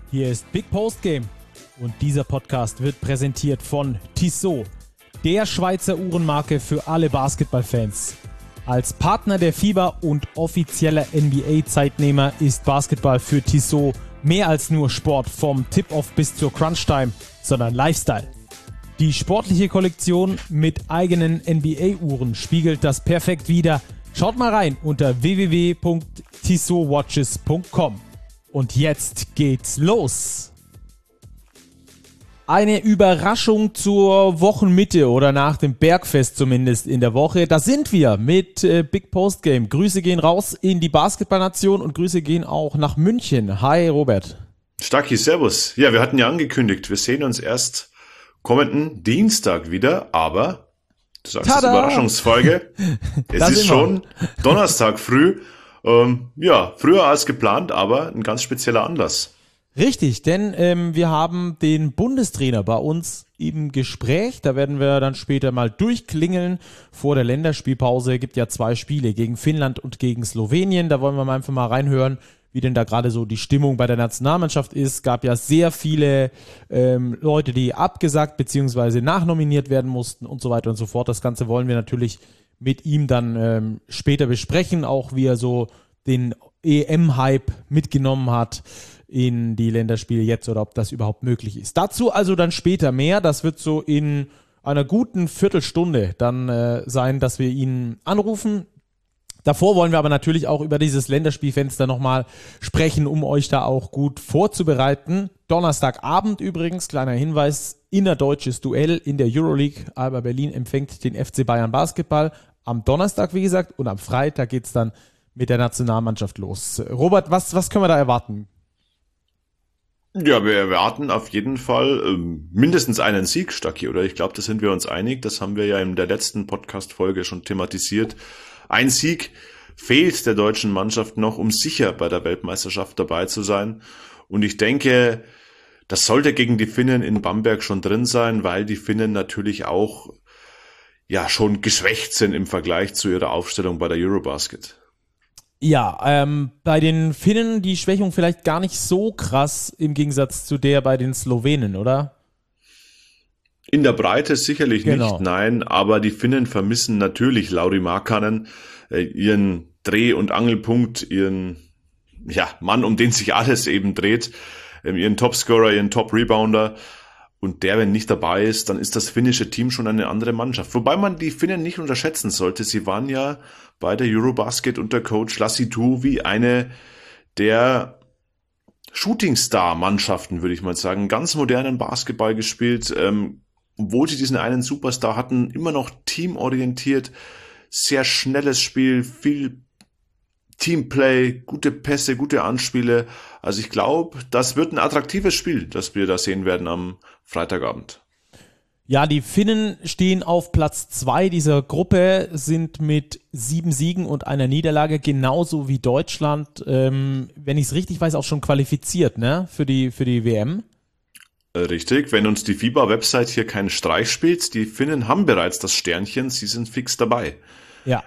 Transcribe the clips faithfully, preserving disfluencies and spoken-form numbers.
Hier ist Big Post Game und dieser Podcast wird präsentiert von Tissot, der Schweizer Uhrenmarke für alle Basketballfans. Als Partner der FIBA und offizieller N B A-Zeitnehmer ist Basketball für Tissot mehr als nur Sport vom Tip-Off bis zur Crunch-Time, sondern Lifestyle. Die sportliche Kollektion mit eigenen N B A-Uhren spiegelt das perfekt wider. Schaut mal rein unter w w w punkt tissot watches punkt com. Und jetzt geht's los. Eine Überraschung zur Wochenmitte oder nach dem Bergfest zumindest in der Woche. Da sind wir mit äh, Big Post Game. Grüße gehen raus in die Basketballnation und Grüße gehen auch nach München. Hi Robert. Stacki, servus. Ja, wir hatten ja angekündigt, wir sehen uns erst kommenden Dienstag wieder, aber du sagst es, Überraschungsfolge. Es ist schon Donnerstag früh. Ähm, ja, früher als geplant, aber ein ganz spezieller Anlass. Richtig, denn ähm, wir haben den Bundestrainer bei uns im Gespräch. Da werden wir dann später mal durchklingeln vor der Länderspielpause. Gibt ja zwei Spiele gegen Finnland und gegen Slowenien. Da wollen wir mal einfach mal reinhören, wie denn da gerade so die Stimmung bei der Nationalmannschaft ist. Gab ja sehr viele ähm, Leute, die abgesagt bzw. nachnominiert werden mussten und so weiter und so fort. Das Ganze wollen wir natürlich mit ihm dann ähm, später besprechen, auch wie er so den E M-Hype mitgenommen hat in die Länderspiele jetzt oder ob das überhaupt möglich ist. Dazu also dann später mehr. Das wird so in einer guten Viertelstunde dann äh, sein, dass wir ihn anrufen. Davor wollen wir aber natürlich auch über dieses Länderspielfenster nochmal sprechen, um euch da auch gut vorzubereiten. Donnerstagabend übrigens, kleiner Hinweis, innerdeutsches Duell in der Euroleague. Alba Berlin empfängt den F C Bayern Basketball am Donnerstag, wie gesagt, und am Freitag geht's dann mit der Nationalmannschaft los. Robert, was, was können wir da erwarten? Ja, wir erwarten auf jeden Fall ähm, mindestens einen Sieg, Stacki, oder? Ich glaube, da sind wir uns einig. Das haben wir ja in der letzten Podcast-Folge schon thematisiert. Ein Sieg fehlt der deutschen Mannschaft noch, um sicher bei der Weltmeisterschaft dabei zu sein. Und ich denke, das sollte gegen die Finnen in Bamberg schon drin sein, weil die Finnen natürlich auch ja schon geschwächt sind im Vergleich zu ihrer Aufstellung bei der Eurobasket. Ja, ähm, bei den Finnen die Schwächung vielleicht gar nicht so krass im Gegensatz zu der bei den Slowenen, oder? In der Breite sicherlich genau. nicht, nein, aber die Finnen vermissen natürlich Lauri Markkanen, äh, ihren Dreh- und Angelpunkt, ihren ja Mann, um den sich alles eben dreht, äh, ihren Topscorer, ihren Top-Rebounder. Und der, wenn nicht dabei ist, dann ist das finnische Team schon eine andere Mannschaft. Wobei man die Finnen nicht unterschätzen sollte. Sie waren ja bei der Eurobasket unter Coach Lassi Tuovi eine der Shootingstar-Mannschaften, würde ich mal sagen. Ganz modernen Basketball gespielt, ähm, obwohl sie diesen einen Superstar hatten, immer noch teamorientiert, sehr schnelles Spiel, viel Teamplay, gute Pässe, gute Anspiele. Also ich glaube, das wird ein attraktives Spiel, das wir da sehen werden am Freitagabend. Ja, die Finnen stehen auf Platz zwei dieser Gruppe, sind mit sieben Siegen und einer Niederlage genauso wie Deutschland, ähm, wenn ich es richtig weiß, auch schon qualifiziert, ne, für die, für die W M. Richtig, wenn uns die FIBA-Website hier keinen Streich spielt, die Finnen haben bereits das Sternchen, sie sind fix dabei. Ja.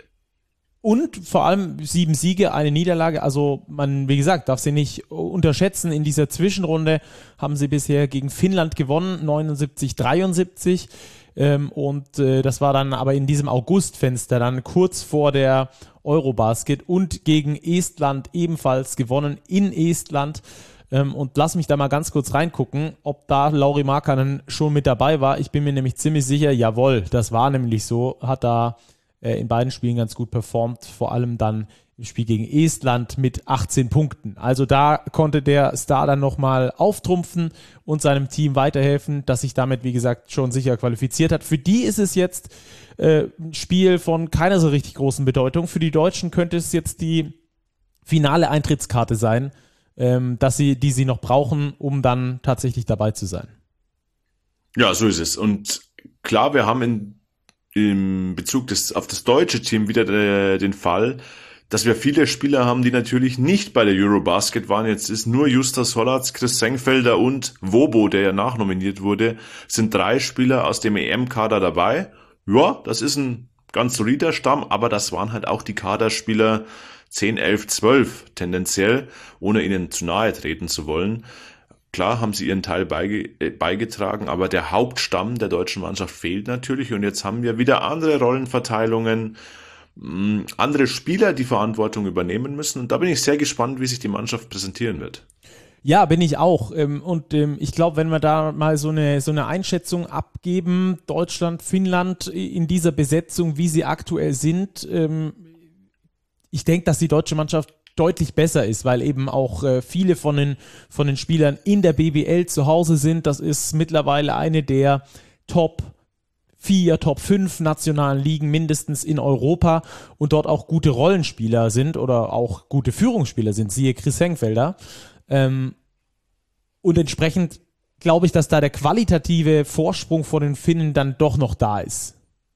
Und vor allem sieben Siege, eine Niederlage. Also man, wie gesagt, darf sie nicht unterschätzen. In dieser Zwischenrunde haben sie bisher gegen Finnland gewonnen, neunundsiebzig dreiundsiebzig. Ähm, und äh, das war dann aber in diesem Augustfenster, dann kurz vor der Eurobasket, und gegen Estland ebenfalls gewonnen in Estland. Ähm, und lass mich da mal ganz kurz reingucken, ob da Lauri Markkanen schon mit dabei war. Ich bin mir nämlich ziemlich sicher, jawohl, das war nämlich so, hat da in beiden Spielen ganz gut performt, vor allem dann im Spiel gegen Estland mit achtzehn Punkten. Also da konnte der Star dann nochmal auftrumpfen und seinem Team weiterhelfen, das sich damit, wie gesagt, schon sicher qualifiziert hat. Für die ist es jetzt äh, ein Spiel von keiner so richtig großen Bedeutung. Für die Deutschen könnte es jetzt die finale Eintrittskarte sein, ähm, dass sie, die sie noch brauchen, um dann tatsächlich dabei zu sein. Ja, so ist es. Und klar, wir haben in im Bezug des, auf das deutsche Team wieder de, den Fall, dass wir viele Spieler haben, die natürlich nicht bei der Eurobasket waren. Jetzt ist nur Justas Hollatz, Chris Sengfelder und Wobo, der ja nachnominiert wurde, sind drei Spieler aus dem E M-Kader dabei. Ja, das ist ein ganz solider Stamm, aber das waren halt auch die Kaderspieler zehn, elf, zwölf tendenziell, ohne ihnen zu nahe treten zu wollen. Klar haben sie ihren Teil beige, äh, beigetragen, aber der Hauptstamm der deutschen Mannschaft fehlt natürlich und jetzt haben wir wieder andere Rollenverteilungen, mh, andere Spieler, die Verantwortung übernehmen müssen und da bin ich sehr gespannt, wie sich die Mannschaft präsentieren wird. Ja, bin ich auch. Und ich glaube, wenn wir da mal so eine, so eine Einschätzung abgeben, Deutschland, Finnland in dieser Besetzung, wie sie aktuell sind, ich denke, dass die deutsche Mannschaft deutlich besser ist, weil eben auch viele von den, von den Spielern in der B B L zu Hause sind. Das ist mittlerweile eine der Top vier, Top fünf nationalen Ligen mindestens in Europa und dort auch gute Rollenspieler sind oder auch gute Führungsspieler sind, siehe Chris Hengfelder. Ähm, und entsprechend glaube ich, dass da der qualitative Vorsprung von den Finnen dann doch noch da ist.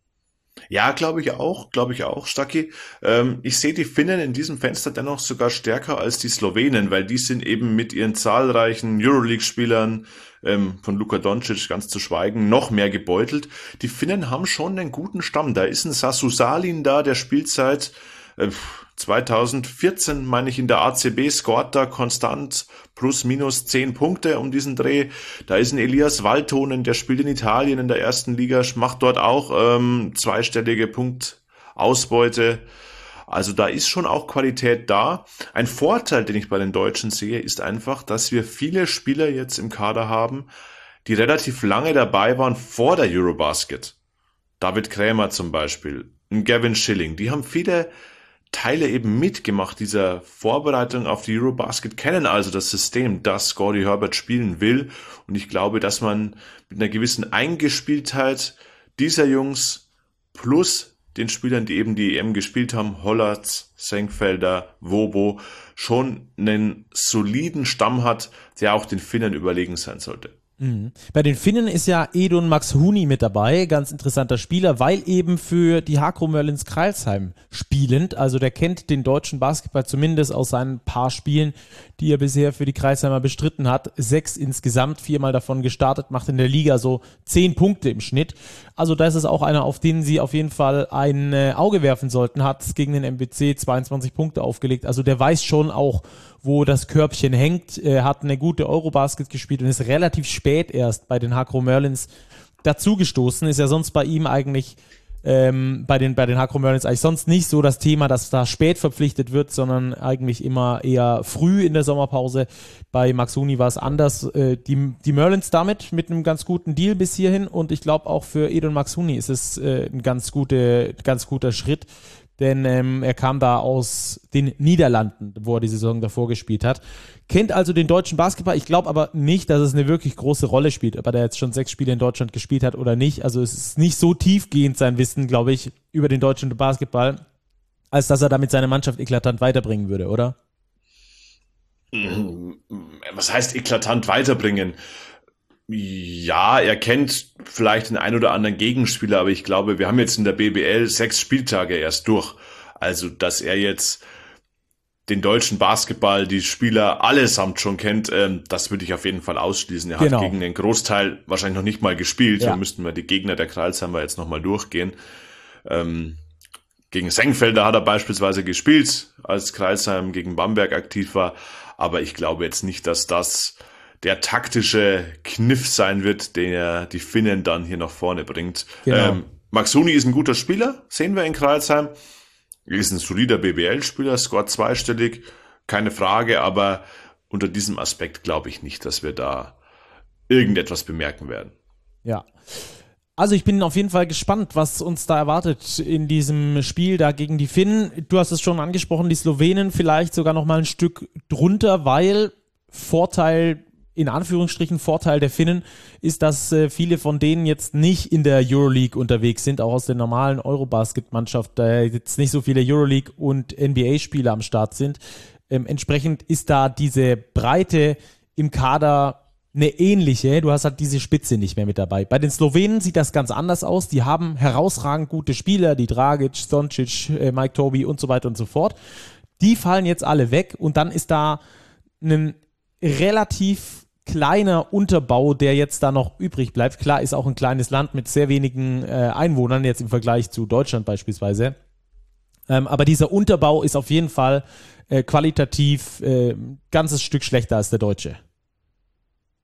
Ja, glaube ich auch, glaube ich auch, Stacki. Ähm, ich sehe die Finnen in diesem Fenster dennoch sogar stärker als die Slowenen, weil die sind eben mit ihren zahlreichen Euroleague-Spielern, ähm, von Luka Doncic ganz zu schweigen, noch mehr gebeutelt. Die Finnen haben schon einen guten Stamm. Da ist ein Sasu Salin da, der spielt seit äh, zweitausendvierzehn, meine ich, in der A C B, scoret da konstant plus minus zehn Punkte um diesen Dreh. Da ist ein Elias Valtonen, der spielt in Italien in der ersten Liga, macht dort auch ähm, zweistellige Punktausbeute. Also da ist schon auch Qualität da. Ein Vorteil, den ich bei den Deutschen sehe, ist einfach, dass wir viele Spieler jetzt im Kader haben, die relativ lange dabei waren vor der Eurobasket. David Krämer zum Beispiel, ein Gavin Schilling, die haben viele Teile eben mitgemacht dieser Vorbereitung auf die Eurobasket, kennen also das System, das Gordy Herbert spielen will. Und ich glaube, dass man mit einer gewissen Eingespieltheit dieser Jungs plus den Spielern, die eben die E M gespielt haben, Hollatz, Senkfelder, Wobo, schon einen soliden Stamm hat, der auch den Finnen überlegen sein sollte. Mhm. Bei den Finnen ist ja Edun Maxhuni mit dabei, ganz interessanter Spieler, weil eben für die Hakro Merlins Crailsheim spielend, also der kennt den deutschen Basketball zumindest aus seinen paar Spielen, die er bisher für die Crailsheimer bestritten hat, sechs insgesamt, viermal davon gestartet, macht in der Liga so zehn Punkte im Schnitt, also da ist es auch einer, auf den sie auf jeden Fall ein äh, Auge werfen sollten, hat gegen den M B C zweiundzwanzig Punkte aufgelegt, also der weiß schon auch, wo das Körbchen hängt, er hat eine gute Eurobasket gespielt und ist relativ spät erst bei den Hakro Merlins dazugestoßen. Ist ja sonst bei ihm eigentlich, ähm, bei den, bei den Hakro Merlins eigentlich sonst nicht so das Thema, dass da spät verpflichtet wird, sondern eigentlich immer eher früh in der Sommerpause. Bei Maxhuni war es anders. Äh, die, die Merlins damit mit einem ganz guten Deal bis hierhin und ich glaube auch für Edun Maxhuni ist es äh, ein ganz, gute, ganz guter Schritt. Denn ähm, er kam da aus den Niederlanden, wo er die Saison davor gespielt hat. Kennt also den deutschen Basketball. Ich glaube aber nicht, dass es eine wirklich große Rolle spielt, ob er da jetzt schon sechs Spiele in Deutschland gespielt hat oder nicht. Also es ist nicht so tiefgehend sein Wissen, glaube ich, über den deutschen Basketball, als dass er damit seine Mannschaft eklatant weiterbringen würde, oder? Was heißt eklatant weiterbringen? Ja, er kennt vielleicht den ein oder anderen Gegenspieler, aber ich glaube, wir haben jetzt in der B B L sechs Spieltage erst durch. Also, dass er jetzt den deutschen Basketball, die Spieler allesamt schon kennt, ähm, das würde ich auf jeden Fall ausschließen. Er genau. hat gegen den Großteil wahrscheinlich noch nicht mal gespielt. Ja. Da müssten wir die Gegner der Crailsheimer jetzt nochmal durchgehen. Ähm, gegen Senkfelder hat er beispielsweise gespielt, als Crailsheim gegen Bamberg aktiv war. Aber ich glaube jetzt nicht, dass das der taktische Kniff sein wird, der die Finnen dann hier nach vorne bringt. Genau. Ähm, Maxhuni ist ein guter Spieler, sehen wir in Crailsheim. Er ist ein solider B B L-Spieler, scoret zweistellig, keine Frage, aber unter diesem Aspekt glaube ich nicht, dass wir da irgendetwas bemerken werden. Ja. Also ich bin auf jeden Fall gespannt, was uns da erwartet in diesem Spiel da gegen die Finnen. Du hast es schon angesprochen, die Slowenen vielleicht sogar noch mal ein Stück drunter, weil Vorteil in Anführungsstrichen Vorteil der Finnen ist, dass äh, viele von denen jetzt nicht in der Euroleague unterwegs sind, auch aus der normalen Eurobasket-Mannschaft, da jetzt nicht so viele Euroleague- und N B A-Spieler am Start sind. Ähm, entsprechend ist da diese Breite im Kader eine ähnliche, du hast halt diese Spitze nicht mehr mit dabei. Bei den Slowenen sieht das ganz anders aus, die haben herausragend gute Spieler, die Dragic, Stoncic, äh, Mike Toby und so weiter und so fort. Die fallen jetzt alle weg und dann ist da ein relativ kleiner Unterbau, der jetzt da noch übrig bleibt. Klar, ist auch ein kleines Land mit sehr wenigen äh, Einwohnern, jetzt im Vergleich zu Deutschland beispielsweise. Ähm, aber dieser Unterbau ist auf jeden Fall äh, qualitativ äh, ein ganzes Stück schlechter als der deutsche.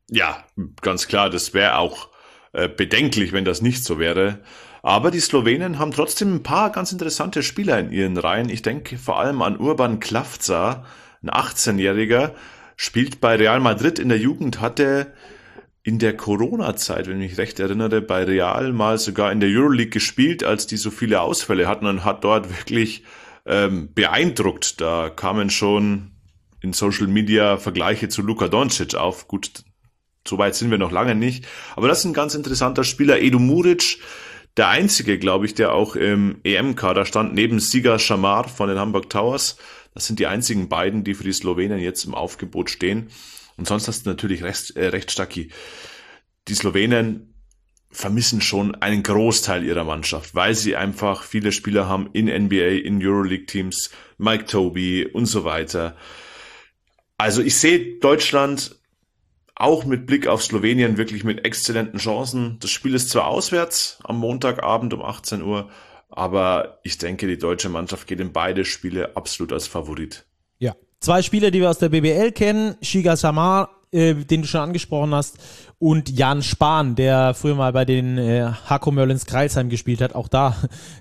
Ja, ganz klar, das wäre auch äh, bedenklich, wenn das nicht so wäre. Aber die Slowenen haben trotzdem ein paar ganz interessante Spieler in ihren Reihen. Ich denke vor allem an Urban Klavca, ein achtzehnjähriger, spielt bei Real Madrid in der Jugend, hatte in der Corona-Zeit, wenn ich mich recht erinnere, bei Real mal sogar in der Euroleague gespielt, als die so viele Ausfälle hatten, und hat dort wirklich ähm, beeindruckt. Da kamen schon in Social Media Vergleiche zu Luka Doncic auf. Gut, so weit sind wir noch lange nicht. Aber das ist ein ganz interessanter Spieler. Edu Muric, der einzige, glaube ich, der auch im E M-Kader stand, neben Siga Shamar von den Hamburg Towers. Das sind die einzigen beiden, die für die Slowenen jetzt im Aufgebot stehen. Und sonst hast du natürlich recht, äh, recht Stacki. Die Slowenen vermissen schon einen Großteil ihrer Mannschaft, weil sie einfach viele Spieler haben in N B A, in Euroleague-Teams, Mike Tobey und so weiter. Also ich sehe Deutschland auch mit Blick auf Slowenien wirklich mit exzellenten Chancen. Das Spiel ist zwar auswärts am Montagabend um achtzehn Uhr, aber ich denke, die deutsche Mannschaft geht in beide Spiele absolut als Favorit. Ja, zwei Spieler, die wir aus der B B L kennen, Siga Shamar, äh, den du schon angesprochen hast, und Jan Spahn, der früher mal bei den äh, Hako Merlins Kreilsheim gespielt hat, auch da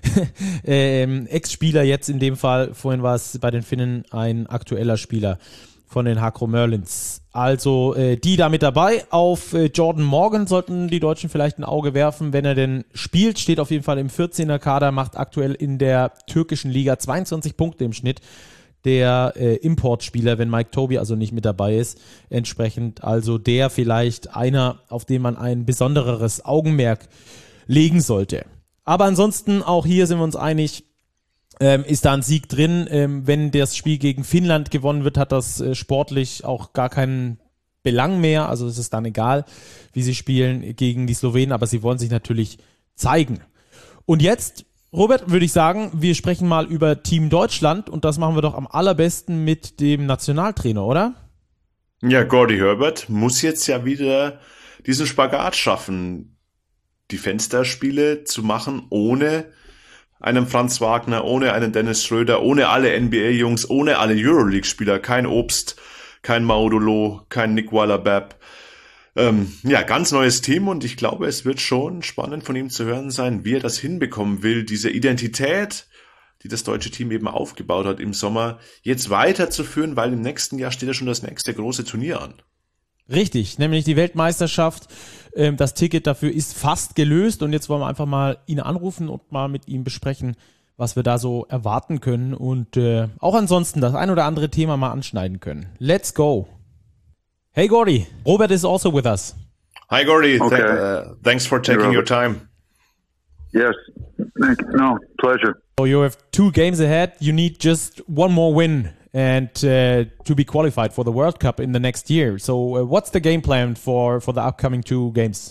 ähm, Ex-Spieler jetzt in dem Fall, vorhin war es bei den Finnen ein aktueller Spieler von den Hako Merlins. Also äh, die da mit dabei. Auf äh, Jordan Morgan sollten die Deutschen vielleicht ein Auge werfen, wenn er denn spielt. Steht auf jeden Fall im vierzehner Kader, macht aktuell in der türkischen Liga zweiundzwanzig Punkte im Schnitt. Der äh, Importspieler, wenn Mike Tobey also nicht mit dabei ist, entsprechend also der vielleicht einer, auf den man ein besondereres Augenmerk legen sollte. Aber ansonsten, auch hier sind wir uns einig, ähm, ist da ein Sieg drin. Ähm, wenn das Spiel gegen Finnland gewonnen wird, hat das äh, sportlich auch gar keinen Belang mehr. Also es ist dann egal, wie sie spielen gegen die Slowenen, aber sie wollen sich natürlich zeigen. Und jetzt, Robert, würde ich sagen, wir sprechen mal über Team Deutschland, und das machen wir doch am allerbesten mit dem Nationaltrainer, oder? Ja, Gordy Herbert muss jetzt ja wieder diesen Spagat schaffen, die Fensterspiele zu machen, ohne einen Franz Wagner, ohne einen Dennis Schröder, ohne alle N B A-Jungs, ohne alle Euroleague-Spieler, kein Obst, kein Maudolo, kein Nick Weiler-Babb. Ähm, ja, ganz neues Team, und ich glaube, es wird schon spannend von ihm zu hören sein, wie er das hinbekommen will, diese Identität, die das deutsche Team eben aufgebaut hat im Sommer, jetzt weiterzuführen, weil im nächsten Jahr steht ja schon das nächste große Turnier an. Richtig, nämlich die Weltmeisterschaft. Ähm, das Ticket dafür ist fast gelöst, und jetzt wollen wir einfach mal ihn anrufen und mal mit ihm besprechen, was wir da so erwarten können, und äh, auch ansonsten das ein oder andere Thema mal anschneiden können. Let's go! Hey Gordy, Robert is also with us. Hi Gordy, Okay. Th- uh, thanks for taking Hey, your Robert. time. Yes. Thank you. No, pleasure. So you have two games ahead. You need just one more win and uh, to be qualified for the World Cup in the next year. So uh, what's the game plan for, for the upcoming two games?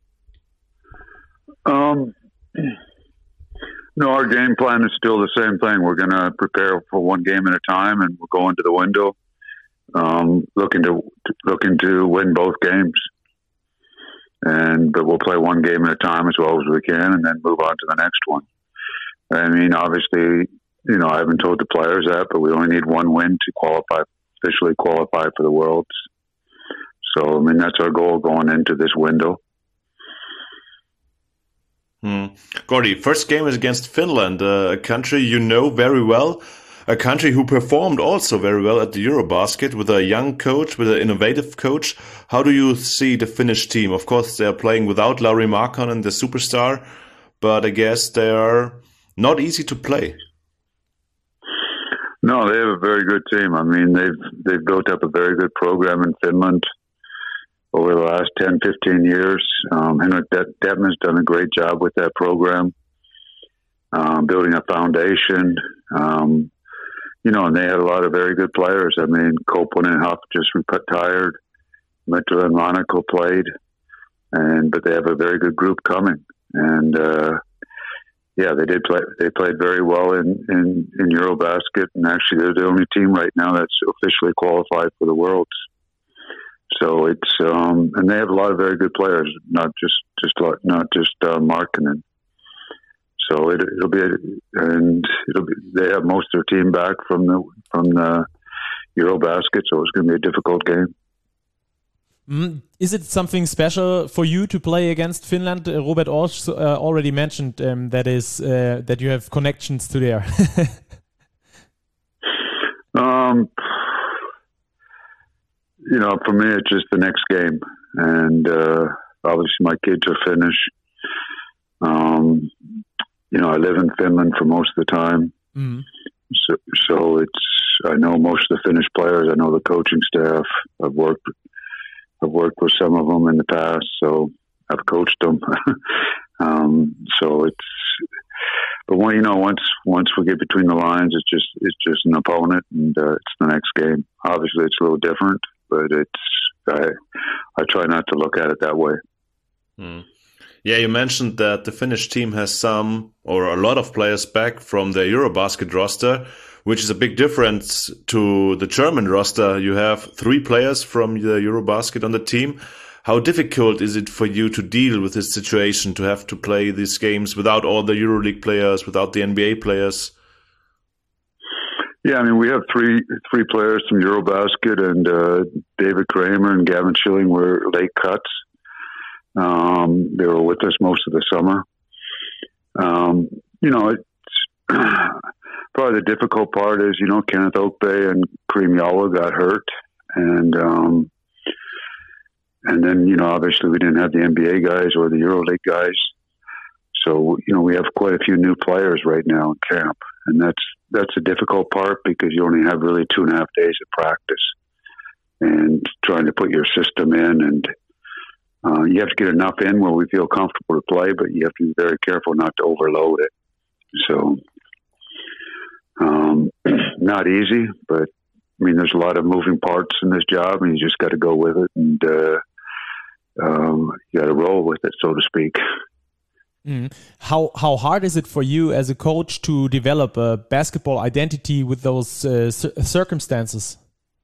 Um, no, our game plan is still the same thing. We're going to prepare for one game at a time, and we'll go into the window um, looking to looking to win both games. And but we'll play one game at a time as well as we can, and then move on to the next one. I mean, obviously, you know, I haven't told the players that, but we only need one win to qualify, officially qualify for the Worlds. So, I mean, that's our goal going into this window. Hmm. Gordy, first game is against Finland, a country you know very well, a country who performed also very well at the Eurobasket with a young coach, with an innovative coach. How do you see the Finnish team? Of course, they are playing without Lauri Markkanen, the superstar, but I guess they are not easy to play. No, they have a very good team. I mean, they've they've built up a very good program in Finland over the last ten, fifteen years. Um, Henrik Detman has done a great job with that program, um, building a foundation. Um, you know, and they had a lot of very good players. I mean, Copeland and Huff just retired. Mitchell and Monaco played, and but they have a very good group coming. And uh, yeah, they did play. They played very well in, in, in Eurobasket, and actually they're the only team right now that's officially qualified for the Worlds. So it's um, and they have a lot of very good players, not just just not just uh, Markkanen. So it, it'll be and it'll be. They have most of their team back from the from the Eurobasket, so it's going to be a difficult game. Mm. Is it something special for you to play against Finland? Uh, Robert Orsch uh, already mentioned um, that is uh, that you have connections to there. um, you know, for me, it's just the next game, and uh, obviously my kids are Finnish. Um, you know, I live in Finland for most of the time, mm. so so it's I know most of the Finnish players. I know the coaching staff. I've worked. I've worked with some of them in the past, so I've coached them. um, so it's, but when, you know, once once we get between the lines, it's just it's just an opponent, and uh, it's the next game. Obviously, it's a little different, but it's I I try not to look at it that way. Mm. Yeah, you mentioned that the Finnish team has some or a lot of players back from the Eurobasket roster, which is a big difference to the German roster. You have three players from the Eurobasket on the team. How difficult is it for you to deal with this situation, to have to play these games without all the EuroLeague players, without the N B A players? Yeah, I mean, we have three three players from Eurobasket, and uh, David Kramer and Gavin Schilling were late cuts. Um, they were with us most of the summer. Um, you know, it's probably the difficult part is, you know, Kenneth Oakbay and Kareem Yawa got hurt, and um, and then, you know, obviously we didn't have the N B A guys or the EuroLeague guys, so you know we have quite a few new players right now in camp, and that's that's a difficult part because you only have really two and a half days of practice, and trying to put your system in, and uh, you have to get enough in where we feel comfortable to play, but you have to be very careful not to overload it. So. Um, not easy, but I mean, there's a lot of moving parts in this job, and you just got to go with it, and uh, um, you got to roll with it, so to speak. Mm. How how hard is it for you as a coach to develop a basketball identity with those uh, circumstances?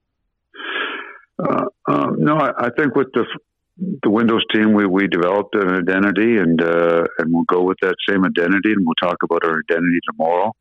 Uh, uh, no, I, I think with the the Windows team, we, we developed an identity, and uh, and we'll go with that same identity, and we'll talk about our identity tomorrow.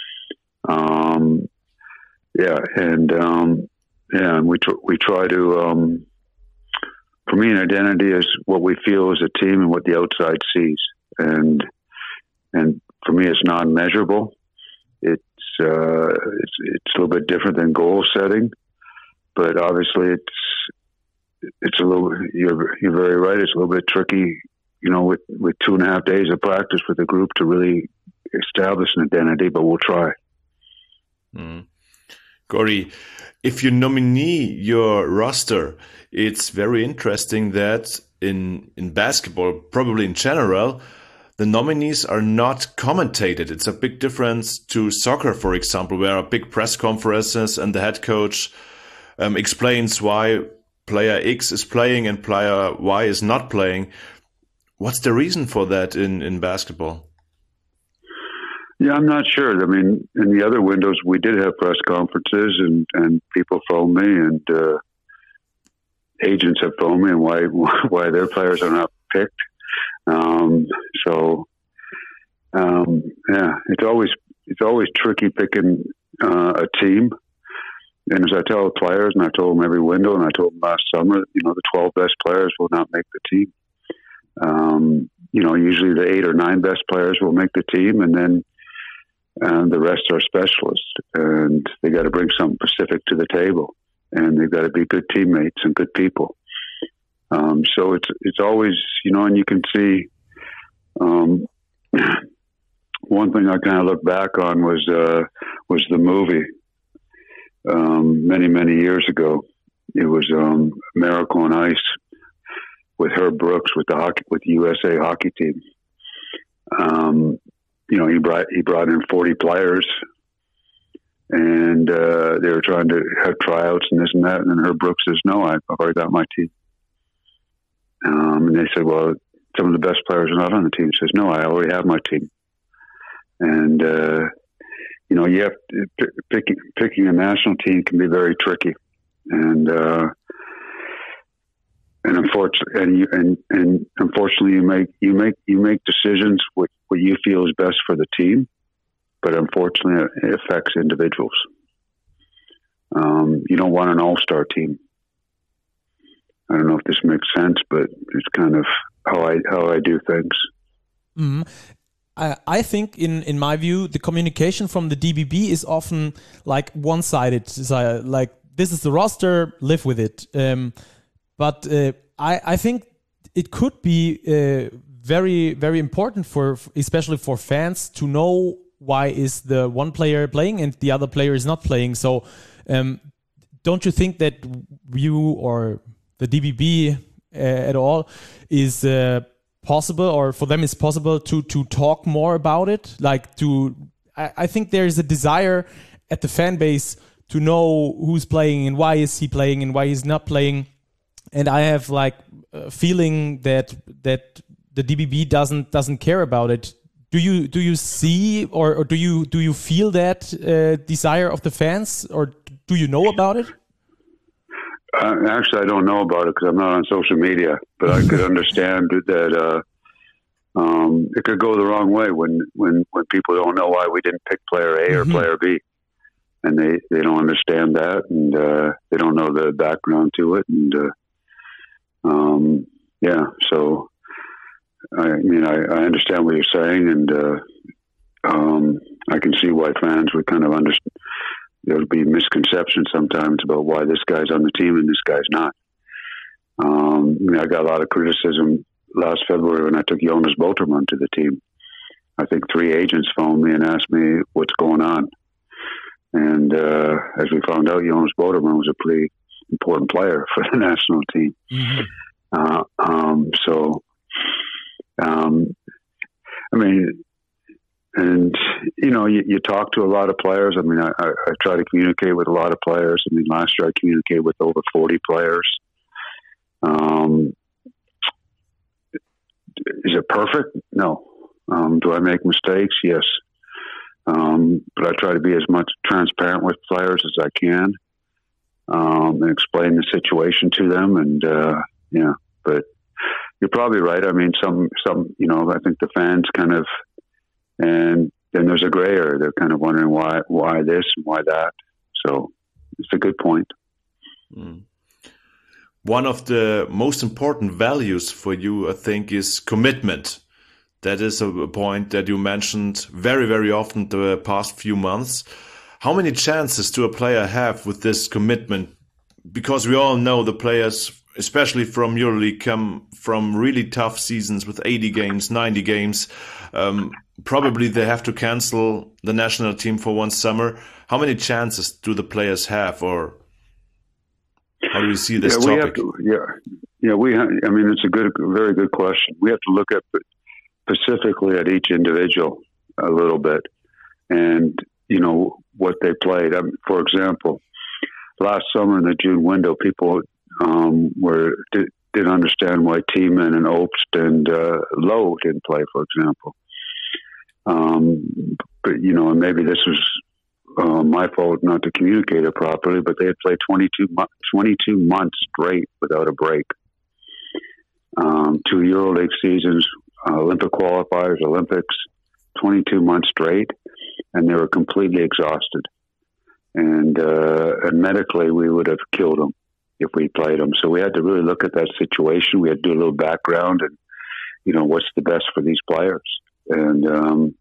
Um, yeah, and um, yeah, and we tr- we try to. Um, for me, an identity is what we feel as a team and what the outside sees, and and for me, it's non-measurable. It's uh, it's it's a little bit different than goal setting, but obviously, it's it's a little. You're you're very right. It's a little bit tricky, you know, with with two and a half days of practice with the group to really establish an identity, but we'll try. Mm. Gori, if you nominee your roster, it's very interesting that in in basketball, probably in general, the nominees are not commentated. It's a big difference to soccer, for example, where a big press conferences and the head coach um, explains why player X is playing and player Y is not playing. What's the reason for that in, in basketball? Yeah, I'm not sure. I mean, in the other windows, we did have press conferences, and, and people phone me, and uh, agents have phoned me, and why why their players are not picked. Um, so, um, yeah, it's always it's always tricky picking uh, a team. And as I tell the players, and I told them every window, and I told them last summer, you know, the twelve best players will not make the team. Um, you know, usually the eight or nine best players will make the team, and then and the rest are specialists, and they got to bring something specific to the table, and they've got to be good teammates and good people. Um, so it's it's always, you know, and you can see um, one thing I kind of look back on was uh, was the movie um, many many years ago. It was um, Miracle on Ice with Herb Brooks with the hockey with the U S A hockey team. Um, You know, he brought he brought in forty players, and uh, they were trying to have tryouts and this and that. And then Herb Brooks says, "No, I've already got my team." Um, and they said, "Well, some of the best players are not on the team." He says, "No, I already have my team." And uh, you know, you have to, picking picking a national team can be very tricky, and uh, and unfortunately, and you and, and unfortunately, you make you make you make decisions with what you feel is best for the team, but unfortunately, it affects individuals. Um, you don't want an all-star team. I don't know if this makes sense, but it's kind of how I how I do things. Mm-hmm. I, I think, in, in my view, the communication from the D B B is often like one-sided. So, like, this is the roster, live with it. Um, but uh, I I think it could be uh, very very important for, especially for fans, to know why is the one player playing and the other player is not playing. So um, don't you think that you or the D B B uh, at all is uh, possible, or for them it's possible to to talk more about it? Like to, I, I think there is a desire at the fan base to know who's playing and why is he playing and why he's not playing. And I have like a feeling that that the D B B doesn't doesn't care about it. Do you do you see or, or do you do you feel that uh, desire of the fans, or do you know about it? Uh, actually, I don't know about it because I'm not on social media. But I could understand that uh, um, it could go the wrong way when, when, when people don't know why we didn't pick player A or mm-hmm. player B, and they, they don't understand that, and uh, they don't know the background to it, and uh, um, yeah. So I mean, I, I understand what you're saying, and uh, um, I can see why fans would kind of understand. There'll be misconceptions sometimes about why this guy's on the team and this guy's not. Um, I mean, I got a lot of criticism last February when I took Jonas Boterman to the team. I think three agents phoned me and asked me what's going on. And uh, as we found out, Jonas Boterman was a pretty important player for the national team. Mm-hmm. Uh, um, so, um, I mean, and, you know, you, you talk to a lot of players. I mean, I, I, I try to communicate with a lot of players. I mean, last year I communicated with over forty players. Um, is it perfect? No. Um, do I make mistakes? Yes. Um, but I try to be as much transparent with players as I can, um, and explain the situation to them. And, uh, yeah, but you're probably right. I mean, some, some, you know, I think the fans kind of, and then there's a gray area. They're kind of wondering why, why this and why that. So it's a good point. Mm. One of the most important values for you, I think, is commitment. That is a point that you mentioned very, very often the past few months. How many chances do a player have with this commitment? Because we all know the players, especially from EuroLeague, come from really tough seasons with eighty games, ninety games. Um, probably they have to cancel the national team for one summer. How many chances do the players have, or how do you see this yeah, we topic? Have to, yeah, yeah, we. Have, I mean, it's a good, very good question. We have to look at specifically at each individual a little bit, and you know what they played. I mean, for example, last summer in the June window, people um, were did, didn't understand why Tiemann and Obst and uh, Lowe didn't play, for example. Um, but you know, and maybe this was uh, my fault not to communicate it properly. But they had played twenty-two, twenty-two months straight without a break. Um, two EuroLeague seasons, uh, Olympic qualifiers, Olympics, twenty-two months straight, and they were completely exhausted. And, uh, and medically, we would have killed them if we played them. So we had to really look at that situation. We had to do a little background and, you know, what's the best for these players. And, um,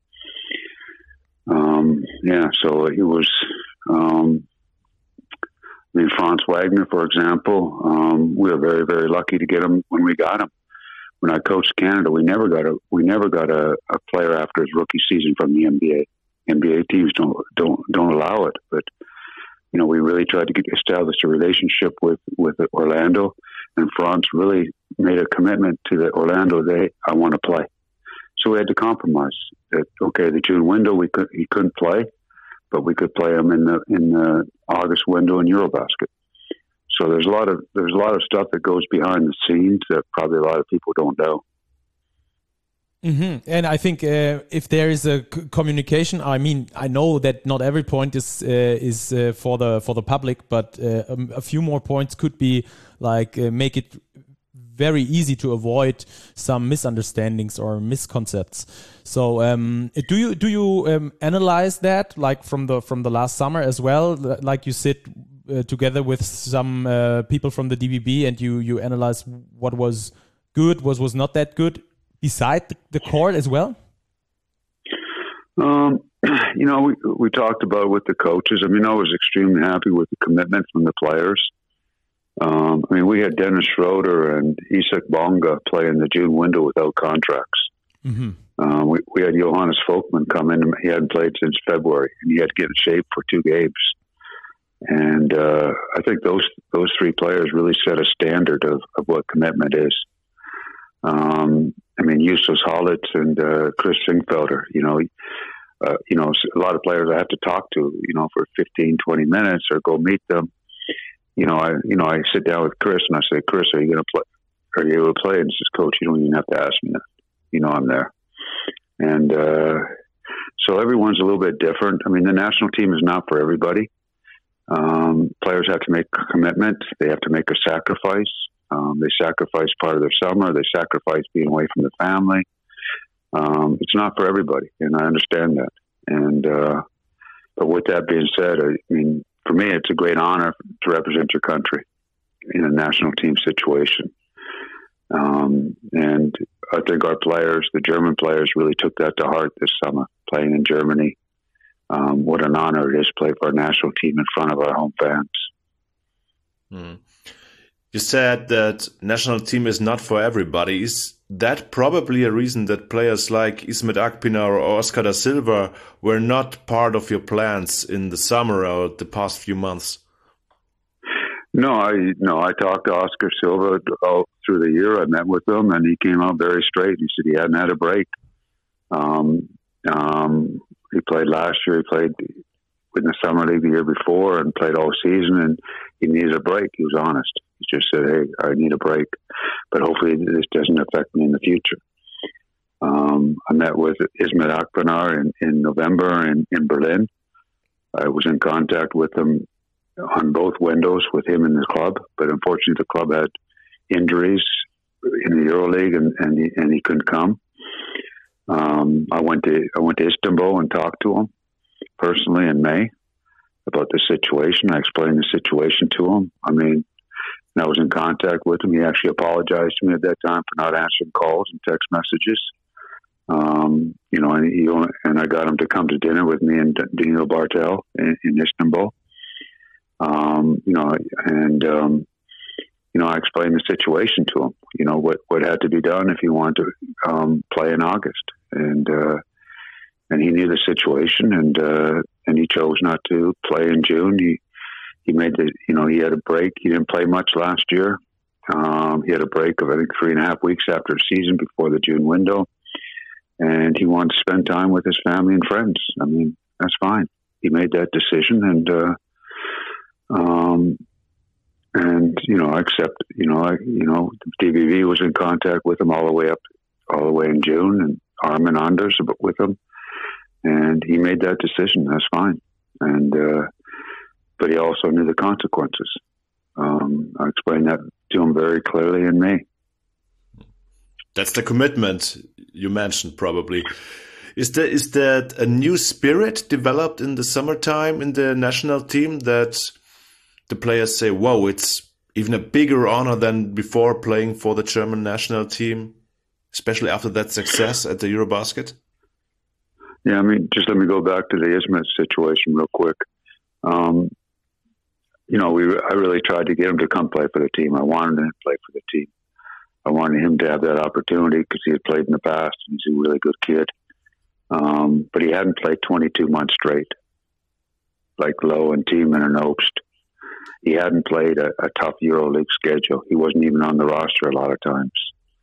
um, yeah, so it was, um, I mean, Franz Wagner, for example, um, we were very, very lucky to get him when we got him. When I coached Canada, we never got a, we never got a, a player after his rookie season from the N B A. N B A teams don't don't don't allow it, but you know we really tried to get establish a relationship with with Orlando, and Franz really made a commitment to the Orlando. They I want to play, so we had to compromise. That okay, the June window we could he couldn't play, but we could play him in the in the August window in EuroBasket. So there's a lot of there's a lot of stuff that goes behind the scenes that probably a lot of people don't know. Mm-hmm. And I think uh, if there is a c- communication, I mean, I know that not every point is uh, is uh, for the for the public, but uh, um, a few more points could be like uh, make it very easy to avoid some misunderstandings or misconceptions. So, um, do you do you um, analyze that like from the from the last summer as well? Like you said, uh, together with some uh, people from the D B B, and you you analyze what was good, what was not that good, beside the, the court as well? Um, you know, we we talked about it with the coaches. I mean, I was extremely happy with the commitment from the players. Um, I mean, we had Dennis Schroeder and Isak Bonga play in the June window without contracts. Mm-hmm. Uh, we, we had Johannes Folkman come in. He hadn't played since February, and he had to get in shape for two games. And uh, I think those those three players really set a standard of, of what commitment is. Um, I mean, Justus Hollitz and uh, Chris Singfelder, you know, uh, you know, a lot of players I have to talk to, you know, for fifteen, twenty minutes or go meet them. You know, I you know I sit down with Chris and I say, Chris, are you going to play? Are you able to play? And he says, Coach, you don't even have to ask me that. You know, I'm there. And uh, so everyone's a little bit different. I mean, the national team is not for everybody. Um, players have to make a commitment. They have to make a sacrifice. Um, they sacrifice part of their summer. They sacrifice being away from the family. Um, it's not for everybody, and I understand that. And uh, but with that being said, I mean, for me, it's a great honor to represent your country in a national team situation. Um, and I think our players, the German players, really took that to heart this summer, playing in Germany. Um, what an honor it is to play for our national team in front of our home fans. Mm. You said that national team is not for everybody. Is that probably a reason that players like Ismet Akpinar or Oscar da Silva were not part of your plans in the summer or the past few months? No, I no. I talked to Oscar Silva all through the year. I met with him, and he came out very straight. He said he hadn't had a break. Um, um, he played last year. He played in the summer league the year before, and played all season. And he needed a break. He was honest. He just said, "Hey, I need a break, but hopefully this doesn't affect me in the future." Um, I met with Ismet Akpinar in, in November in, in Berlin. I was in contact with him on both windows with him in the club, but unfortunately the club had injuries in the EuroLeague and and he, and he couldn't come. Um, I went to I went to Istanbul and talked to him personally in May about the situation. I explained the situation to him. I mean, I was in contact with him. He actually apologized to me at that time for not answering calls and text messages. Um, you know, and, he, and I got him to come to dinner with me and Daniel Bartel in, in Istanbul. Um, you know, and, um, you know, I explained the situation to him, you know, what, what had to be done if he wanted to um, play in August. And, uh, and he knew the situation and, uh, and he chose not to play in June. He, he made the, you know, he had a break. He didn't play much last year. Um, he had a break of, I think, three and a half weeks after the season before the June window. And he wanted to spend time with his family and friends. I mean, that's fine. He made that decision and, uh, Um, and, you know, I accept, you know, I, you know, D B V was in contact with him all the way up, all the way in June, and Armin Anders with him. And he made that decision. That's fine. And, uh, but he also knew the consequences. Um, I explained that to him very clearly in May. That's the commitment you mentioned, probably. Is there, is that a new spirit developed in the summertime in the national team that the players say, whoa, it's even a bigger honor than before playing for the German national team, especially after that success at the Eurobasket? Yeah, I mean, just let me go back to the Ismet situation real quick. Um, you know, we I really tried to get him to come play for the team. I wanted him to play for the team. I wanted him to have that opportunity because he had played in the past. And he's a really good kid. Um, but he hadn't played twenty-two months straight, like Lowe and Tiemann and Obst. He hadn't played a, a tough EuroLeague schedule. He wasn't even on the roster a lot of times,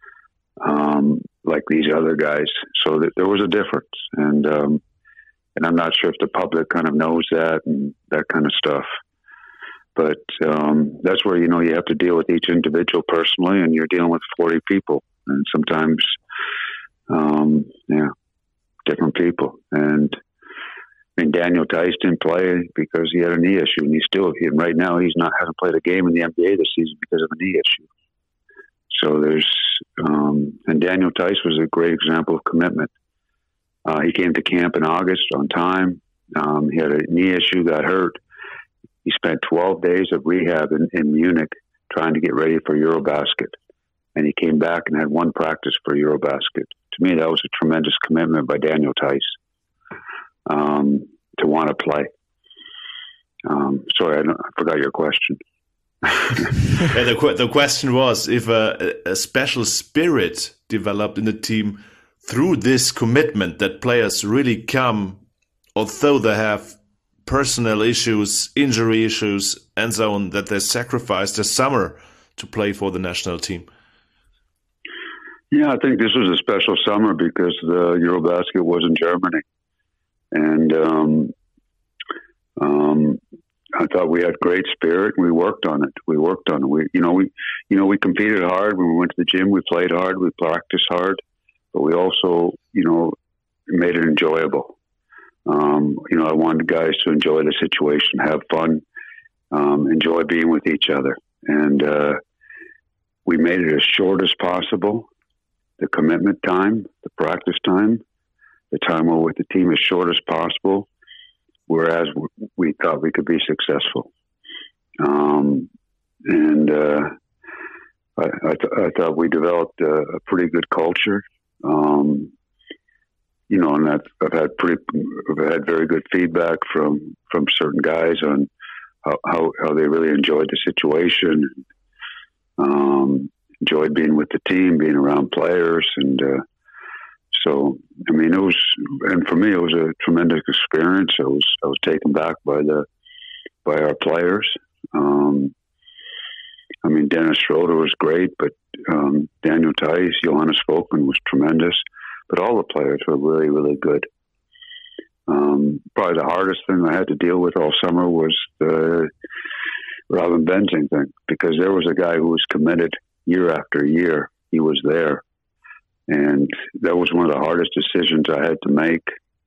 um, like these other guys. So th- there was a difference, and um, and I'm not sure if the public kind of knows that and that kind of stuff. But um, that's where, you know, you have to deal with each individual personally, and you're dealing with forty people, and sometimes, um, yeah, different people. And I mean, Daniel Theis didn't play because he had a knee issue, and he's still, and right now he's not hasn't played a game in the N B A this season because of a knee issue. So there's, um, and Daniel Theis was a great example of commitment. Uh, he came to camp in August on time. Um, he had a knee issue, got hurt. He spent twelve days of rehab in, in Munich trying to get ready for Eurobasket. And he came back and had one practice for Eurobasket. To me, that was a tremendous commitment by Daniel Theis um, to want to play. Um, sorry, I, don't, I forgot your question. yeah, the, the question was if a, a special spirit developed in the team through this commitment that players really come, although they have personal issues, injury issues, and so on, that they sacrifice their summer to play for the national team. Yeah, I think this was a special summer because the Eurobasket was in Germany. And um, um, I thought we had great spirit. We worked on it. We worked on it. We, you know, we, you know, we competed hard. When we went to the gym, we played hard. We practiced hard. But we also, you know, made it enjoyable. Um, you know, I wanted guys to enjoy the situation, have fun, um, enjoy being with each other. And uh, we made it as short as possible. The commitment time, the practice time, the time we're with the team as short as possible, whereas we thought we could be successful. Um, and uh, I, I, th- I thought we developed a, a pretty good culture. Um, you know, and I've, I've had pretty, I've had very good feedback from, from certain guys on how, how, how they really enjoyed the situation. Um, enjoyed being with the team, being around players. And, uh, so, I mean, it was, and for me, it was a tremendous experience. I was, I was taken back by the, by our players. Um, I mean, Dennis Schroeder was great, but, um, Daniel Theis, Johannes Voigtmann was tremendous, but all the players were really, really good. Um, probably the hardest thing I had to deal with all summer was the Robin Benzing thing, because there was a guy who was committed year after year. He was there. And that was one of the hardest decisions I had to make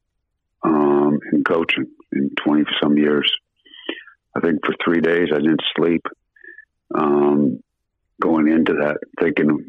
um, in coaching in twenty some years. I think for three days I didn't sleep um, going into that, thinking,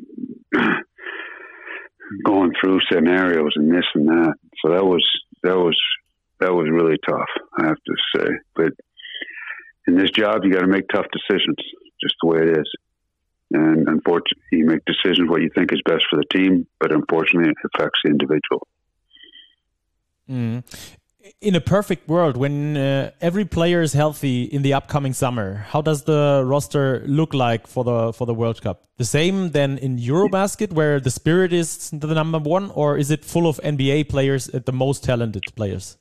going through scenarios and this and that. So that was, that was, that was really tough, I have to say. But in this job, you got to make tough decisions, just the way it is. And unfortunately, you make decisions what you think is best for the team, but unfortunately, it affects the individual. Mm. In a perfect world, when uh, every player is healthy in the upcoming summer, how does the roster look like for the for the World Cup? The same then in Eurobasket, where the spirit is the number one, or is it full of N B A players, the most talented players?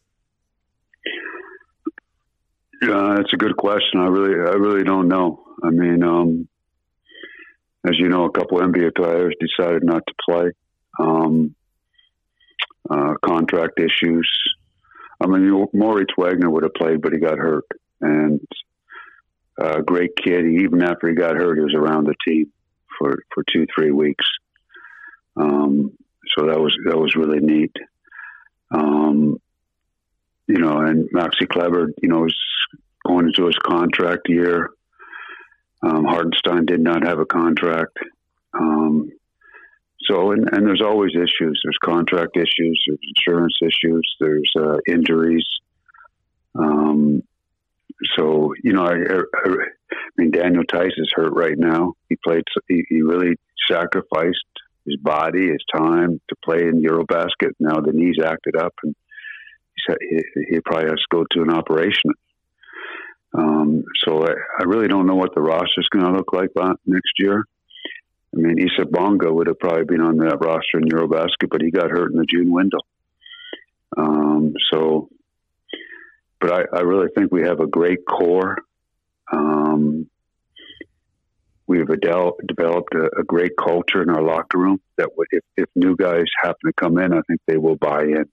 Yeah, that's a good question. I really, I really don't know. I mean. Um, As you know, a couple of N B A players decided not to play. Um, uh, contract issues. I mean, Moritz Wagner would have played, but he got hurt. And a uh, great kid. Even after he got hurt, he was around the team for, for two, three weeks. Um, so that was that was really neat. Um, you know, and Maxi Kleber, you know, is going into his contract year. Um, Hartenstein did not have a contract. Um, so, and, and there's always issues. There's contract issues, there's insurance issues, there's uh, injuries. Um, so, you know, I, I, I mean, Daniel Theis is hurt right now. He played, he, he really sacrificed his body, his time to play in Eurobasket. Now the knee's acted up and he, said he, he probably has to go to an operation. Um, so I, I really don't know what the roster is going to look like next year. I mean, Issa Bonga would have probably been on that roster in Eurobasket, but he got hurt in the June window. Um, so, but I, I really think we have a great core. Um, we've adel- developed a, a great culture in our locker room that would, if, if new guys happen to come in, I think they will buy in.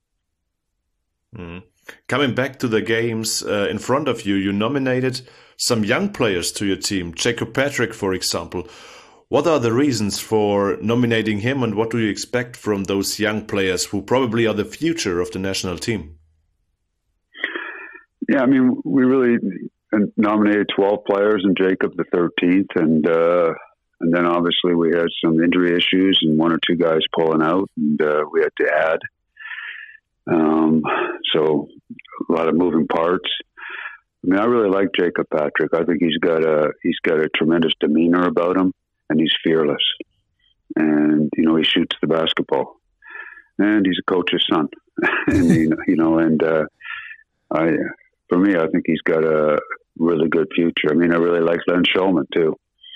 Mm. Coming back to the games uh, in front of you, you nominated some young players to your team, Jacob Patrick, for example. What are the reasons for nominating him, and what do you expect from those young players who probably are the future of the national team? Yeah, I mean, we really nominated twelve players and Jacob the thirteenth, and uh, and then obviously we had some injury issues and one or two guys pulling out, and uh, we had to add. Um, so a lot of moving parts. I mean, I really like Jacob Patrick. I think he's got a he's got a tremendous demeanor about him, and he's fearless. And you know, he shoots the basketball, and he's a coach's son. and you know, you know, and uh, I, for me, I think he's got a really good future. I mean, I really like Len Shulman too.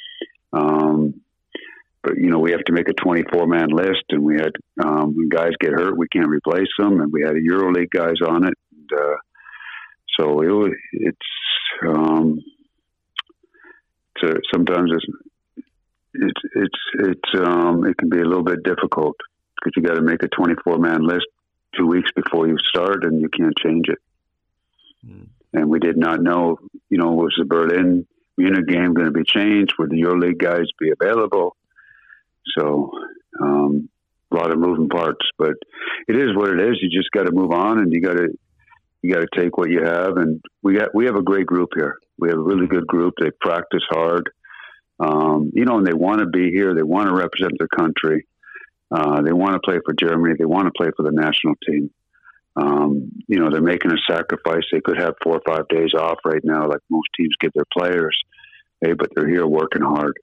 Um, but you know, we have to make a twenty-four man list, and we had um, when guys get hurt, we can't replace them, and we had a EuroLeague guys on it. And, uh, so it, it's um, it's uh, sometimes it's it's it's it's um, it can be a little bit difficult because you got to make a twenty-four man list two weeks before you start, and you can't change it. Mm. And we did not know, you know, was the Berlin Munich game going to be changed? Would the EuroLeague guys be available? So um, a lot of moving parts, but it is what it is. You just got to move on, and you got to you got to take what you have. And we got we have a great group here. We have a really good group. They practice hard, um, you know, and they want to be here. They want to represent their country. Uh, they want to play for Germany. They want to play for the national team. Um, you know, they're making a sacrifice. They could have four or five days off right now, like most teams give their players. Hey, but they're here working hard.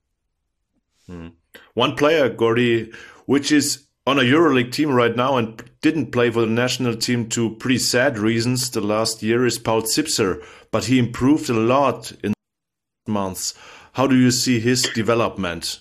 Hmm. One player, Gordy, which is on a EuroLeague team right now and didn't play for the national team to pretty sad reasons the last year, is Paul Zipser, but he improved a lot in months. How do you see his development?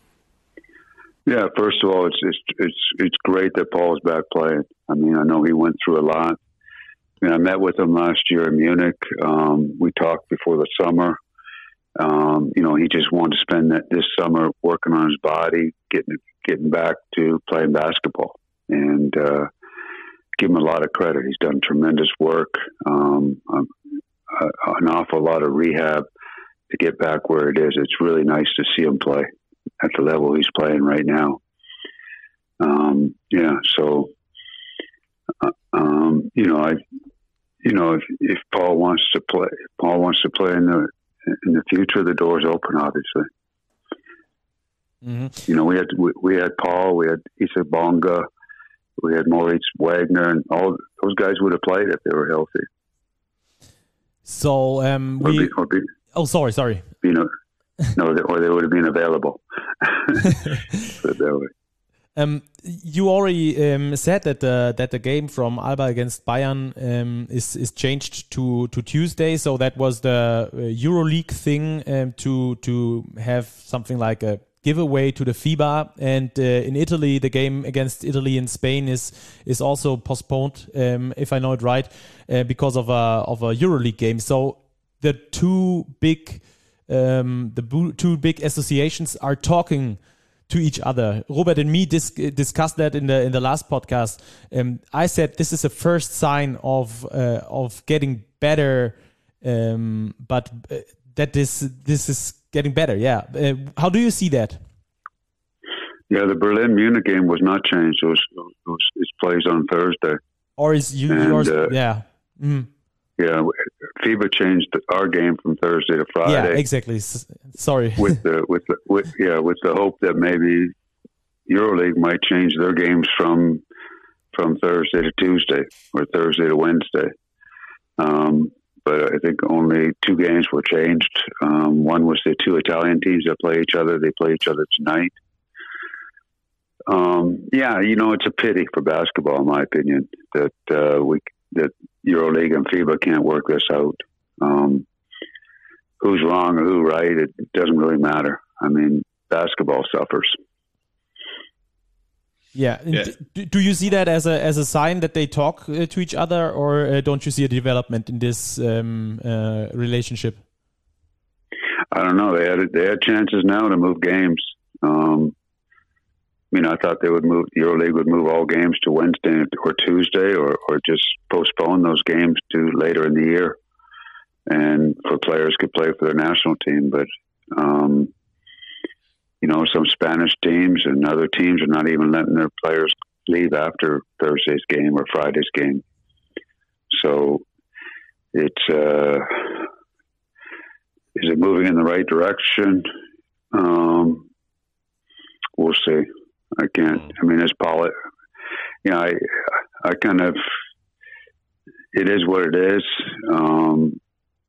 Yeah, first of all, it's it's it's it's great that Paul's back playing. I mean, I know he went through a lot. I mean, I met with him last year in Munich. Um, we talked before the summer. Um, you know, he just wanted to spend that this summer working on his body, getting getting back to playing basketball, and uh, give him a lot of credit. He's done tremendous work, um, um, uh, an awful lot of rehab to get back where it is. It's really nice to see him play at the level he's playing right now. Um, yeah, so uh, um, you know, I, you know, if, if Paul wants to play, if Paul wants to play in the in the future, the door's open. Obviously, mm-hmm. You know, we had we, we had Paul, we had Issa Bonga, we had Moritz Wagner, and all those guys would have played if they were healthy. So um, we. Or be, or be, oh, sorry, sorry. You know. No, or they would have been available. Put it that way. Um, you already um, said that the that the game from Alba against Bayern um, is is changed to, to Tuesday. So that was the uh, EuroLeague thing um, to to have something like a giveaway to the FIBA. And uh, in Italy, the game against Italy and Spain is is also postponed, um, if I know it right, uh, because of a of a EuroLeague game. So the two big Um, the two big associations are talking to each other. Robert and me dis discussed that in the in the last podcast. Um, I said this is a first sign of uh, of getting better, um, but uh, that this this is getting better. Yeah. Uh, how do you see that? Yeah, the Berlin Munich game was not changed. It was, it was it plays on Thursday. Or is you? And, yours, uh, yeah. Mm. Yeah, FIBA changed our game from Thursday to Friday. Yeah, exactly. S sorry. with the with the with, yeah with the hope that maybe EuroLeague might change their games from from Thursday to Tuesday or Thursday to Wednesday. Um, but I think only two games were changed. Um, one was the two Italian teams that play each other. They play each other tonight. Um, yeah, you know, it's a pity for basketball, in my opinion, that uh, we that. EuroLeague and FIBA can't work this out. Um, who's wrong or who right, it doesn't really matter. I mean, basketball suffers. Yeah. yeah. Do, do you see that as a as a sign that they talk uh, to each other, or uh, don't you see a development in this um, uh, relationship? I don't know. They had they had chances now to move games. Um, I mean, I thought they would move. EuroLeague would move all games to Wednesday or Tuesday, or, or just postpone those games to later in the year, and for players could play for their national team. But um, you know, some Spanish teams and other teams are not even letting their players leave after Thursday's game or Friday's game. So it's uh, is it moving in the right direction? Um, we'll see. I can't. I mean, it's Paul. You know, I, I kind of. It is what it is. Um,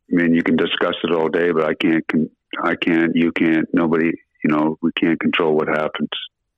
I mean, you can discuss it all day, but I can't, I can't, you can't, nobody, you know, we can't control what happens.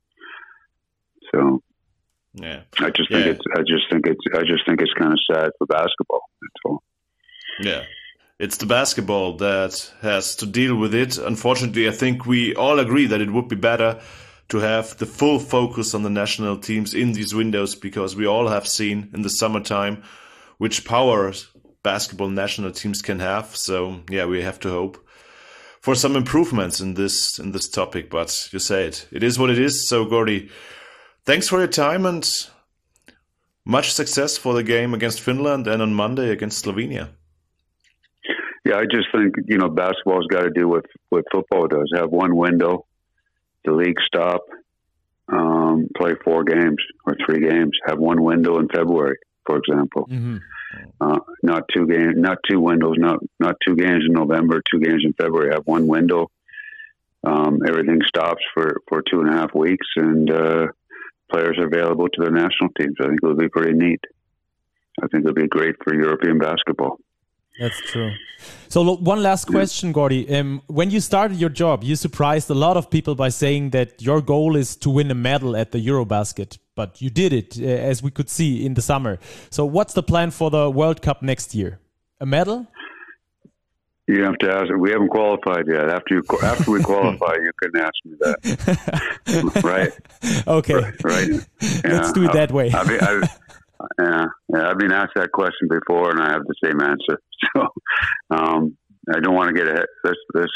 So, yeah, I just think yeah. it's, I just think it's, I just think it's kind of sad for basketball. That's all. Yeah. It's the basketball that has to deal with it. Unfortunately, I think we all agree that it would be better to have the full focus on the national teams in these windows, because we all have seen in the summertime which powers basketball national teams can have. So yeah, we have to hope for some improvements in this in this topic. But you say it, it is what it is. So Gordy, thanks for your time and much success for the game against Finland and on Monday against Slovenia. Yeah, I just think, you know, basketball's got to do what, what football does. Have one window, the league stop, um, play four games or three games. Have one window in February, for example. Mm-hmm. Uh, not two games, not two windows, not not two games in November, two games in February. Have one window. Um, everything stops for, for two and a half weeks, and uh, players are available to their national teams. I think it would be pretty neat. I think it would be great for European basketball. That's true. So look, one last question, Gordy. Um, when you started your job, you surprised a lot of people by saying that your goal is to win a medal at the Eurobasket, but you did it, uh, as we could see in the summer. So what's the plan for the World Cup next year? A medal? You have to ask. We haven't qualified yet. After you, after we qualify, you can ask me that. Right? Okay. Right. right. Yeah. Let's do it that way. I, I mean, I, Yeah, yeah, I've been asked that question before, and I have the same answer. So um, I don't want to get ahead. This, this,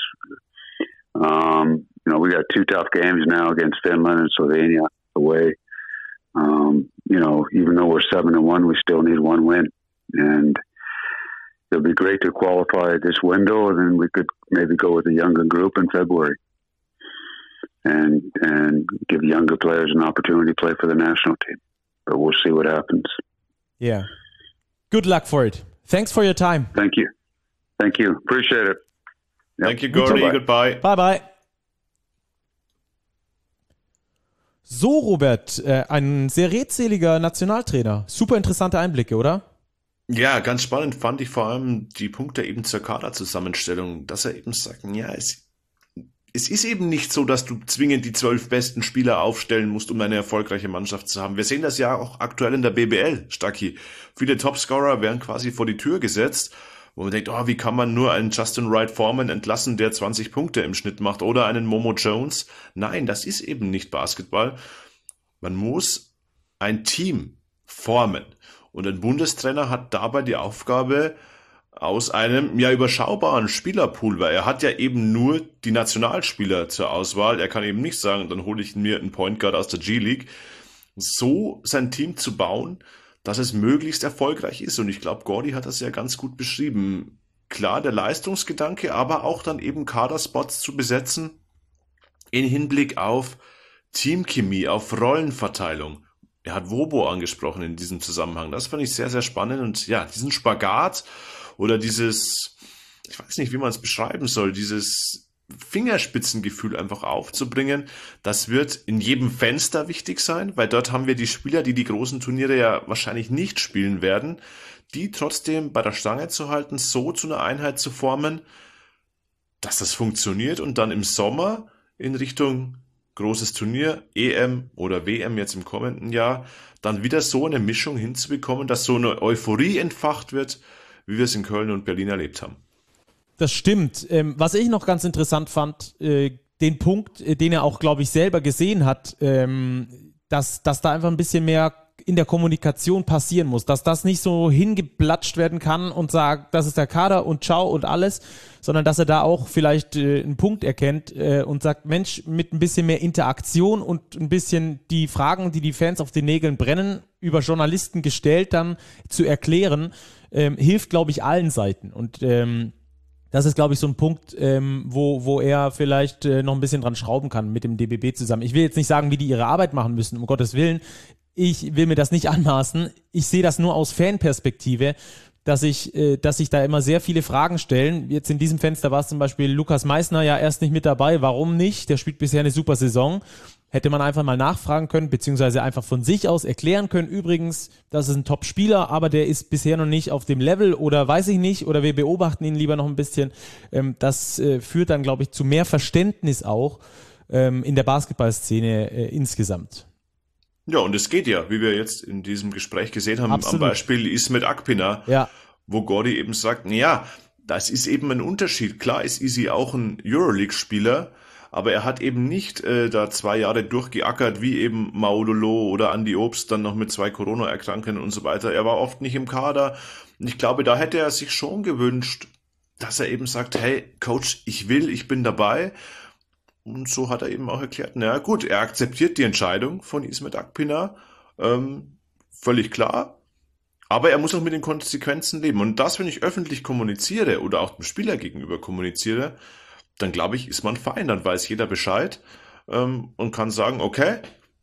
um, you know, we got two tough games now against Finland and Slovenia away. Um, you know, even though we're seven and one, we still need one win, and it'll be great to qualify this window, and then we could maybe go with a younger group in February, and and give younger players an opportunity to play for the national team. But we'll see what happens. Yeah. Good luck for it. Thanks for your time. Thank you. Thank you. Appreciate it. Yep. Thank you, Gordy. Goodbye. Bye-bye. So, Robert, äh, ein sehr redseliger Nationaltrainer. Super interessante Einblicke, oder? Ja, ganz spannend fand ich vor allem die Punkte eben zur Kaderzusammenstellung, dass er eben sagt, ja, es Es ist eben nicht so, dass du zwingend die zwölf besten Spieler aufstellen musst, um eine erfolgreiche Mannschaft zu haben. Wir sehen das ja auch aktuell in der B B L, Stacki. Viele Topscorer werden quasi vor die Tür gesetzt, wo man denkt, oh, wie kann man nur einen Justin Wright Foreman entlassen, der zwanzig Punkte im Schnitt macht, oder einen Momo Jones. Nein, das ist eben nicht Basketball. Man muss ein Team formen. Und ein Bundestrainer hat dabei die Aufgabe, aus einem ja überschaubaren Spielerpool, weil er hat ja eben nur die Nationalspieler zur Auswahl. Er kann eben nicht sagen, dann hole ich mir einen Point Guard aus der G-League. So sein Team zu bauen, dass es möglichst erfolgreich ist. Und ich glaube, Gordy hat das ja ganz gut beschrieben. Klar, der Leistungsgedanke, aber auch dann eben Kaderspots zu besetzen in Hinblick auf Teamchemie, auf Rollenverteilung. Er hat Wobo angesprochen in diesem Zusammenhang. Das fand ich sehr, sehr spannend. Und ja, diesen Spagat oder dieses, ich weiß nicht, wie man es beschreiben soll, dieses Fingerspitzengefühl einfach aufzubringen, das wird in jedem Fenster wichtig sein, weil dort haben wir die Spieler, die die großen Turniere ja wahrscheinlich nicht spielen werden, die trotzdem bei der Stange zu halten, so zu einer Einheit zu formen, dass das funktioniert und dann im Sommer in Richtung großes Turnier, E M oder W M jetzt im kommenden Jahr, dann wieder so eine Mischung hinzubekommen, dass so eine Euphorie entfacht wird, wie wir es in Köln und Berlin erlebt haben. Das stimmt. Ähm, was ich noch ganz interessant fand, äh, den Punkt, äh, den er auch, glaube ich, selber gesehen hat, ähm, dass, dass da einfach ein bisschen mehr in der Kommunikation passieren muss, dass das nicht so hingeplatscht werden kann und sagt, das ist der Kader und ciao und alles, sondern dass er da auch vielleicht äh, einen Punkt erkennt äh, und sagt, Mensch, mit ein bisschen mehr Interaktion und ein bisschen die Fragen, die die Fans auf den Nägeln brennen, über Journalisten gestellt dann zu erklären, ähm, hilft, glaube ich, allen Seiten. Und ähm, das ist, glaube ich, so ein Punkt, ähm, wo, wo er vielleicht äh, noch ein bisschen dran schrauben kann mit dem D B B zusammen. Ich will jetzt nicht sagen, wie die ihre Arbeit machen müssen, um Gottes Willen. Ich will mir das nicht anmaßen. Ich sehe das nur aus Fanperspektive, dass ich, äh, dass sich da immer sehr viele Fragen stellen. Jetzt in diesem Fenster war es zum Beispiel Lukas Meissner ja erst nicht mit dabei. Warum nicht? Der spielt bisher eine super Saison. Hätte man einfach mal nachfragen können, beziehungsweise einfach von sich aus erklären können, übrigens, das ist ein Top-Spieler, aber der ist bisher noch nicht auf dem Level oder weiß ich nicht, oder wir beobachten ihn lieber noch ein bisschen. Ähm, das äh, führt dann, glaube ich, zu mehr Verständnis auch ähm, in der Basketballszene äh, insgesamt. Ja, und es geht ja, wie wir jetzt in diesem Gespräch gesehen haben, Absolut. Am Beispiel Ismet Akpina, ja. wo Gordy eben sagt, ja, das ist eben ein Unterschied. Klar ist Isi auch ein Euroleague-Spieler, aber er hat eben nicht äh, da zwei Jahre durchgeackert, wie eben Maudolo oder Andi Obst, dann noch mit zwei Corona-Erkrankungen und so weiter. Er war oft nicht im Kader. Und ich glaube, da hätte er sich schon gewünscht, dass er eben sagt, hey, Coach, ich will, ich bin dabei. Und so hat er eben auch erklärt, naja gut, er akzeptiert die Entscheidung von Ismet Akpina, ähm, völlig klar. Aber er muss auch mit den Konsequenzen leben. Und das, wenn ich öffentlich kommuniziere oder auch dem Spieler gegenüber kommuniziere, dann glaube ich, ist man fein, dann weiß jeder Bescheid ähm, und kann sagen, okay,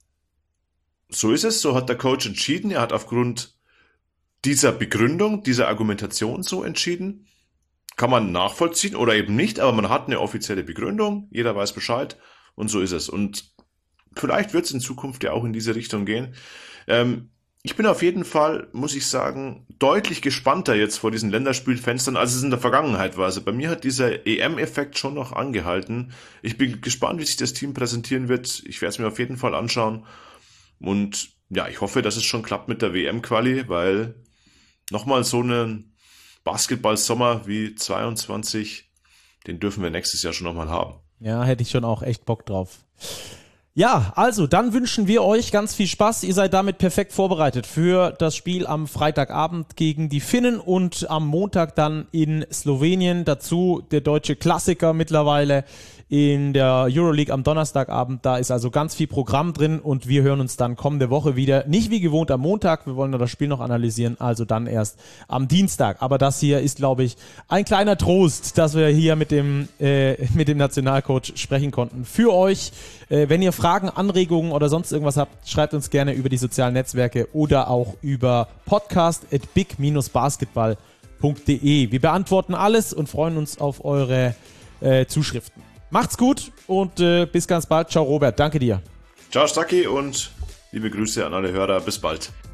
so ist es, so hat der Coach entschieden, er hat aufgrund dieser Begründung, dieser Argumentation so entschieden, kann man nachvollziehen oder eben nicht, aber man hat eine offizielle Begründung, jeder weiß Bescheid und so ist es. Und vielleicht wird es in Zukunft ja auch in diese Richtung gehen. Ähm, Ich bin auf jeden Fall, muss ich sagen, deutlich gespannter jetzt vor diesen Länderspielfenstern, als es in der Vergangenheit war. Also bei mir hat dieser E M-Effekt schon noch angehalten. Ich bin gespannt, wie sich das Team präsentieren wird. Ich werde es mir auf jeden Fall anschauen. Und ja, ich hoffe, dass es schon klappt mit der W M-Quali, weil nochmal so einen Basketball-Sommer wie zweiundzwanzig, den dürfen wir nächstes Jahr schon nochmal haben. Ja, hätte ich schon auch echt Bock drauf. Ja, also dann wünschen wir euch ganz viel Spaß. Ihr seid damit perfekt vorbereitet für das Spiel am Freitagabend gegen die Finnen und am Montag dann in Slowenien. Dazu der deutsche Klassiker mittlerweile in der Euroleague am Donnerstagabend. Da ist also ganz viel Programm drin und wir hören uns dann kommende Woche wieder. Nicht wie gewohnt am Montag, wir wollen nur das Spiel noch analysieren, also dann erst am Dienstag. Aber das hier ist, glaube ich, ein kleiner Trost, dass wir hier mit dem, äh, mit dem Nationalcoach sprechen konnten. Für euch, äh, wenn ihr Fragen, Anregungen oder sonst irgendwas habt, schreibt uns gerne über die sozialen Netzwerke oder auch über podcast at big dash basketball punkt de. Wir beantworten alles und freuen uns auf eure äh, Zuschriften. Macht's gut und äh, bis ganz bald. Ciao Robert, danke dir. Ciao Stacki und liebe Grüße an alle Hörer. Bis bald.